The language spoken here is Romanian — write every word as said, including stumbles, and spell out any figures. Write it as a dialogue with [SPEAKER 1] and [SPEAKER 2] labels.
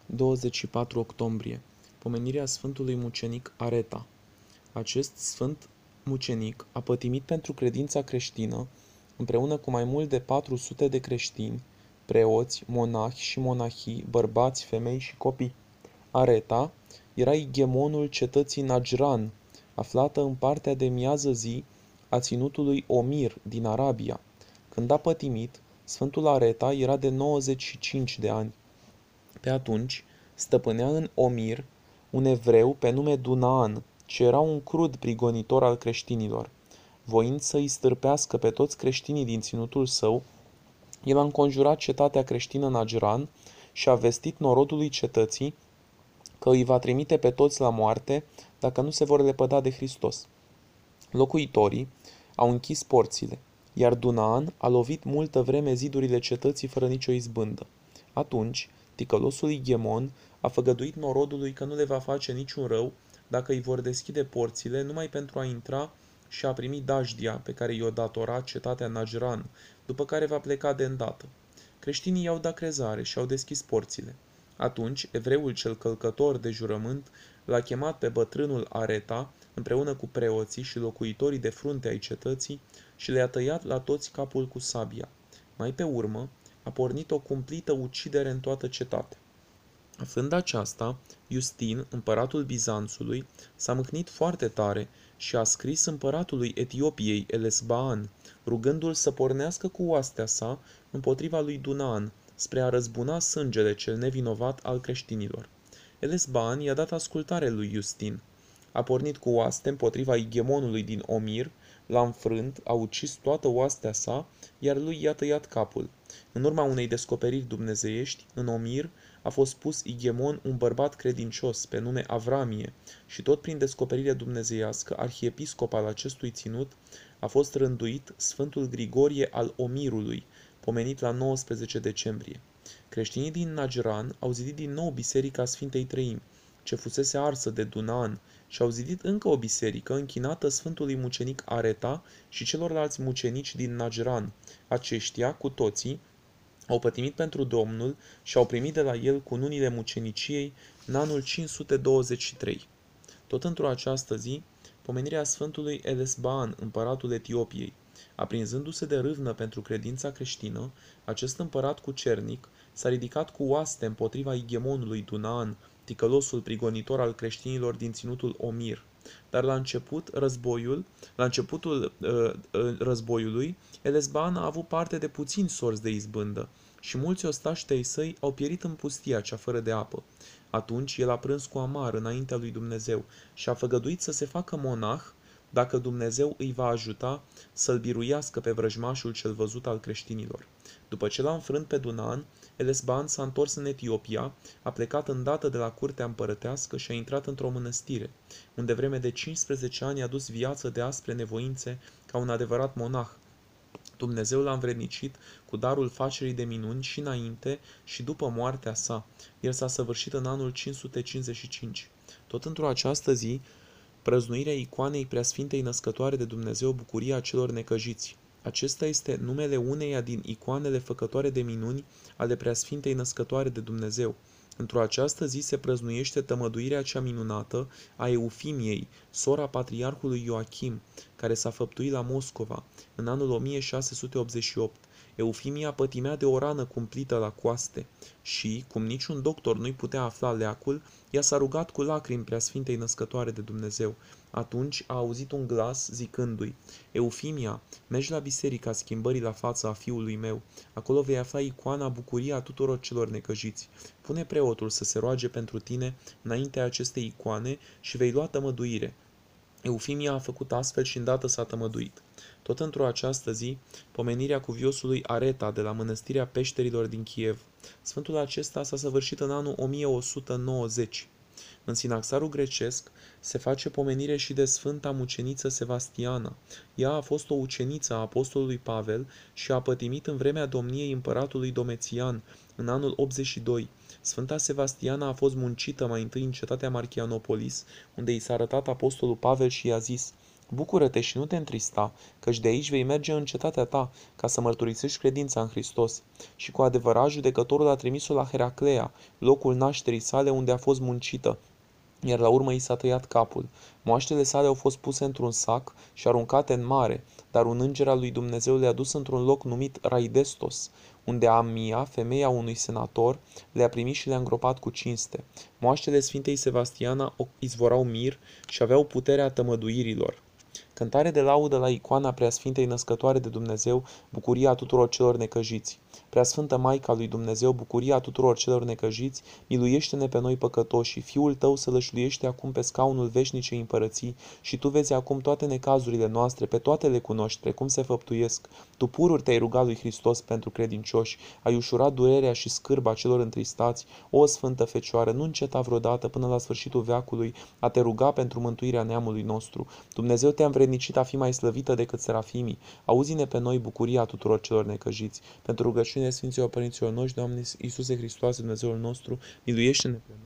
[SPEAKER 1] douăzeci și patru octombrie. Pomenirea Sfântului Mucenic Areta. Acest sfânt mucenic a pătimit pentru credința creștină, împreună cu mai mult de patru sute de creștini, preoți, monahi și monahii, bărbați, femei și copii. Areta era ighemonul cetății Najran, aflată în partea de miază zi a ținutului Omir din Arabia. Când a pătimit, Sfântul Areta era de nouăzeci și cinci de ani. Pe atunci stăpânea în Omir un evreu pe nume Dunaan, ce era un crud prigonitor al creștinilor. Voind să îi stârpească pe toți creștinii din ținutul său, el a înconjurat cetatea creștină Najran și a vestit norodului cetății că îi va trimite pe toți la moarte dacă nu se vor lepăda de Hristos. Locuitorii au închis porțile, iar Dunaan a lovit multă vreme zidurile cetății fără nicio izbândă. Atunci, ticălosul Ighemon a făgăduit norodului că nu le va face niciun rău dacă îi vor deschide porțile numai pentru a intra și a primi dajdia pe care i-o datora cetatea Najran, după care va pleca de îndată. Creștinii i-au dat crezare și au deschis porțile. Atunci, evreul cel călcător de jurământ l-a chemat pe bătrânul Areta, împreună cu preoții și locuitorii de frunte ai cetății, și le-a tăiat la toți capul cu sabia. Mai pe urmă, a pornit o cumplită ucidere în toată cetatea. Aflând aceasta, Iustin, împăratul Bizanțului, s-a mâhnit foarte tare și a scris împăratului Etiopiei Elesbaan, rugându-l să pornească cu oastea sa împotriva lui Dunaan, spre a răzbuna sângele cel nevinovat al creștinilor. Elesbaan i-a dat ascultare lui Iustin. A pornit cu oaste împotriva ighemonului din Omir, l-a înfrânt, a ucis toată oastea sa, iar lui i-a tăiat capul. În urma unei descoperiri dumnezeiești, în Omir a fost pus ighemon un bărbat credincios pe nume Avramie și tot prin descoperire dumnezeiască, arhiepiscop al acestui ținut a fost rânduit Sfântul Grigorie al Omirului, pomenit la nouăsprezece decembrie. Creștinii din Najran au zidit din nou biserica Sfintei Treimi, ce fusese arsă de Dunaan, și au zidit încă o biserică închinată Sfântului Mucenic Areta și celorlalți mucenici din Najran. Aceștia, cu toții, au pătimit pentru Domnul și au primit de la el cununile muceniciei în anul cinci sute douăzeci și trei. Tot într-o această zi, pomenirea Sfântului Elesbaan, împăratul Etiopiei. Aprinzându-se de râvnă pentru credința creștină, acest împărat cucernic s-a ridicat cu oaste împotriva ighemonului Dunaan, ticălosul prigonitor al creștinilor din ținutul Omir. Dar la început războiul, la începutul uh, uh, războiului, Elesbaan a avut parte de puțini sorți de izbândă și mulți ostași tăi săi au pierit în pustia cea fără de apă. Atunci el a prâns cu amar înaintea lui Dumnezeu și a făgăduit să se facă monah dacă Dumnezeu îi va ajuta să-l biruiască pe vrăjmașul cel văzut al creștinilor. După ce l-a înfrânt pe Dunaan, Elesbaan s-a întors în Etiopia, a plecat îndată de la curtea împărătească și a intrat într-o mănăstire, unde vreme de cincisprezece ani a dus viață de aspre nevoințe ca un adevărat monah. Dumnezeu l-a învrednicit cu darul facerii de minuni și înainte și după moartea sa. El s-a săvârșit în anul cinci sute cincizeci și cinci. Tot într-o această zi, prăznuirea icoanei Preasfintei Născătoare de Dumnezeu, bucuria celor necăjiți. Acesta este numele uneia din icoanele făcătoare de minuni ale Preasfintei Născătoare de Dumnezeu. Într-o această zi se prăznuiește tămăduirea cea minunată a Eufimiei, sora patriarhului Ioachim, care s-a făptuit la Moscova în anul o mie șase sute optzeci și opt. Eufimia pătimea de o rană cumplită la coaste și, cum niciun doctor nu-i putea afla leacul, ea s-a rugat cu lacrimi Preasfintei Născătoare de Dumnezeu. Atunci a auzit un glas zicându-i: Eufimia, mergi la biserica schimbării la față a fiului meu. Acolo vei afla icoana bucuria tuturor celor necăjiți. Pune preotul să se roage pentru tine înaintea acestei icoane și vei lua tămăduire. Eufimia a făcut astfel și îndată s-a tămăduit. Tot într-o această zi, pomenirea cuviosului Areta de la mănăstirea Peșterilor din Kiev. Sfântul acesta s-a săvârșit în anul o mie o sută nouăzeci. În sinaxarul grecesc se face pomenire și de Sfânta Muceniță Sevastiana. Ea a fost o uceniță a apostolului Pavel și a pătimit în vremea domniei împăratului Domitian, în anul optzeci și doi. Sfânta Sevastiana a fost muncită mai întâi în cetatea Marchianopolis, unde i s-a arătat apostolul Pavel și i-a zis: Bucură-te și nu te întrista, căci de aici vei merge în cetatea ta, ca să mărturisești credința în Hristos. Și cu adevărat judecătorul a trimis-o la Heraclea, locul nașterii sale unde a fost muncită, iar la urmă i s-a tăiat capul. Moaștele sale au fost puse într-un sac și aruncate în mare, dar un înger al lui Dumnezeu le-a dus într-un loc numit Raidestos, unde Amia, femeia unui senator, le-a primit și le-a îngropat cu cinste. Moaștele Sfintei Sebastiana izvorau mir și aveau puterea tămăduirilor. Cântare de laudă la icoana Preasfintei Născătoare de Dumnezeu, bucuria tuturor celor necăjiți. Preasfântă Maica lui Dumnezeu, bucuria tuturor celor necăjiți, miluiește-ne pe noi păcătoși și Fiul tău să lășluiește acum pe scaunul veșnicei împărății și tu vezi acum toate necazurile noastre, pe toate le cunoști, precum se făptuiesc. Tu pururi te-ai rugat lui Hristos pentru credincioși, ai ușurat durerea și scârba celor întristați. O Sfântă Fecioară, nu înceta vreodată până la sfârșitul veacului a te ruga pentru mântuirea neamului nostru. Dumnezeu te-a învrednicit a fi mai slăvită decât serafimii. Auzi-ne pe noi bucuria tuturor celor necăjiți. Pentru rugăciunile Sfinților Părinților noștri, Doamne Iisuse Hristoase, Dumnezeul nostru, miluiește-ne pe noi.